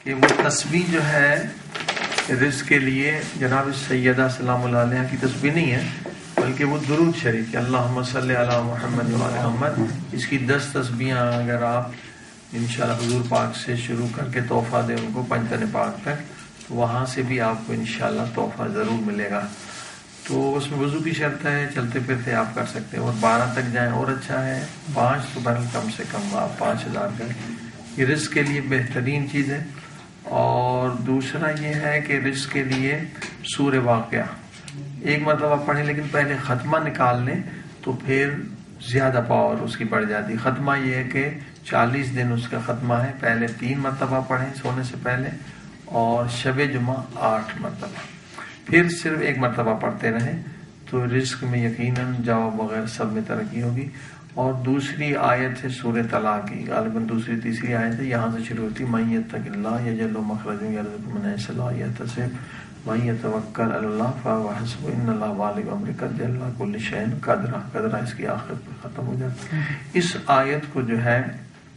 کہ وہ تسبیح جو ہے رزق کے لیے جناب سیدہ سلام اللہ علیہ کی تسبیح نہیں ہے، بلکہ وہ درود شریف کہ اللہم صلی علی محمد و علی محمد، اس کی 10 تسبیحاں اگر آپ انشاءاللہ حضور پاک سے شروع کر کے تحفہ دیں ان کو پنجتن پاک تک، تو وہاں سے بھی آپ کو انشاءاللہ تحفہ ضرور ملے گا۔ تو اس میں وضو کی شرط ہے، چلتے پھرتے آپ کر سکتے ہیں، اور 12 تک جائیں اور اچھا ہے، 5 تو بہرحال کم سے کم آپ 5000 کریں، یہ رزق کے لیے بہترین چیز ہے۔ اور دوسرا یہ ہے کہ رزق کے لیے سورہ واقعہ ایک مرتبہ پڑھیں، لیکن پہلے ختمہ نکال لیں تو پھر زیادہ پاور اس کی بڑھ جاتی۔ ختمہ یہ ہے کہ 40 دن اس کا ختمہ ہے، پہلے 3 مرتبہ پڑھیں سونے سے پہلے، اور شب جمعہ 8 مرتبہ، پھر صرف 1 مرتبہ پڑھتے رہیں، تو رزق میں یقیناً جواب وغیرہ سب میں ترقی ہوگی۔ اور دوسری آیت ہے سورہ طلاق کی، غالباً دوسری تیسری آیت ہے، یہاں سے شروع ہوتی من یتق اللہ یجعل له مخرجا ویرزقه من حیث لا یحتسب من یتوکل علی اللہ فهو حسبہ ان اللہ بالغ امرہ قد جعل لکل شیء قدرہ اس کی آخر پہ ختم ہو جاتا ہے۔ اس آیت کو جو ہے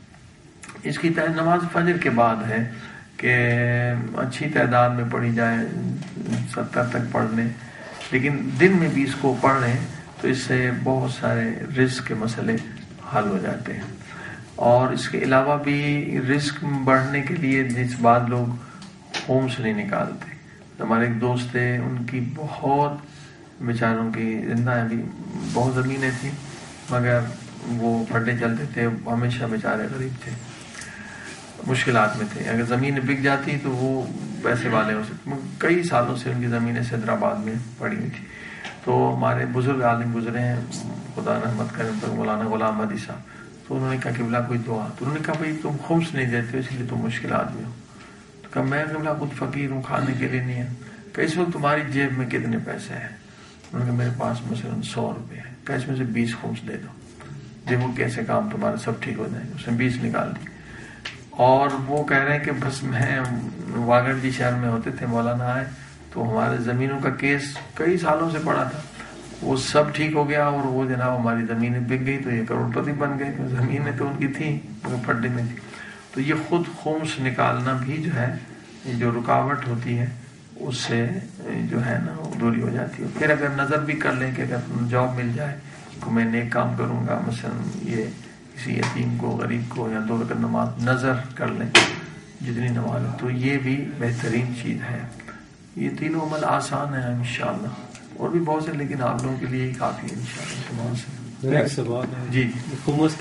اس کی نماز فجر کے بعد ہے کہ اچھی تعداد میں پڑھی جائے، 70 تک پڑھ لیں، لیکن دن میں بھی اس کو پڑھ لیں تو اس سے بہت سارے رزق کے مسئلے حل ہو جاتے ہیں۔ اور اس کے علاوہ بھی رزق بڑھنے کے لیے جس بعد لوگ ہومس نہیں نکالتے، ہمارے ایک دوست تھے، ان کی بہت بیچاروں کی زندہ بھی بہت زمینیں تھیں، مگر وہ پھڈے چلتے تھے، ہمیشہ بیچارے غریب تھے، مشکلات میں تھے۔ اگر زمینیں بک جاتی تو وہ پیسے والے ہو سکتے، کئی سالوں سے ان کی زمینیں حیدرآباد میں پڑی ہوئی تھی۔ تو ہمارے بزرگ عالم گزرے ہیں، خدا رحمت کرے، مولانا غلام احمدی صاحب، تو انہوں نے کہا کہ بلا کوئی دعا، تو انہوں نے کہا بھائی تم خمس نہیں دیتے اس لیے تم مشکلات میں ہو، تو کہا میں بلا خود فقیر ہوں، کھانے کے لیے نہیں ہے، کہ اس وقت تمہاری جیب میں کتنے پیسے ہیں؟ انہوں نے کہا میرے پاس مثلاً 100 روپے ہے، کہ اس میں سے 20 خمس دے دو، دیکھو کیسے کام تمہارے سب ٹھیک ہو جائیں گے۔ اس نے 20 نکال دی، اور وہ کہہ رہے ہیں کہ بس میں واگڑ جی شہر میں ہوتے تھے، مولانا آئے تو ہمارے زمینوں کا کیس کئی سالوں سے پڑا تھا، وہ سب ٹھیک ہو گیا، اور وہ جناب ہماری زمینیں بک گئی تو یہ کروڑ پتی بن گئے، زمینیں تو ان کی تھیں مگر پھڈے میں تھی۔ تو یہ خود خمس نکالنا بھی جو ہے جو رکاوٹ ہوتی ہے اس سے جو ہے نا وہ دوری ہو جاتی ہے۔ پھر اگر نظر بھی کر لیں کہ اگر جاب مل جائے تو میں نیک کام کروں گا، مثلا یہ کسی یتیم کو، غریب کو، یا 2 رکعت نماز نظر کر لیں جتنی نماز، تو یہ بھی بہترین چیز ہے۔ یہ تینوں عمل آسان ہیں انشاءاللہ، اور بھی بہت سے، لیکن آپ لوگوں کے لیے ہی کافی ہے انشاءاللہ۔ ایک سوال ہے جی خمس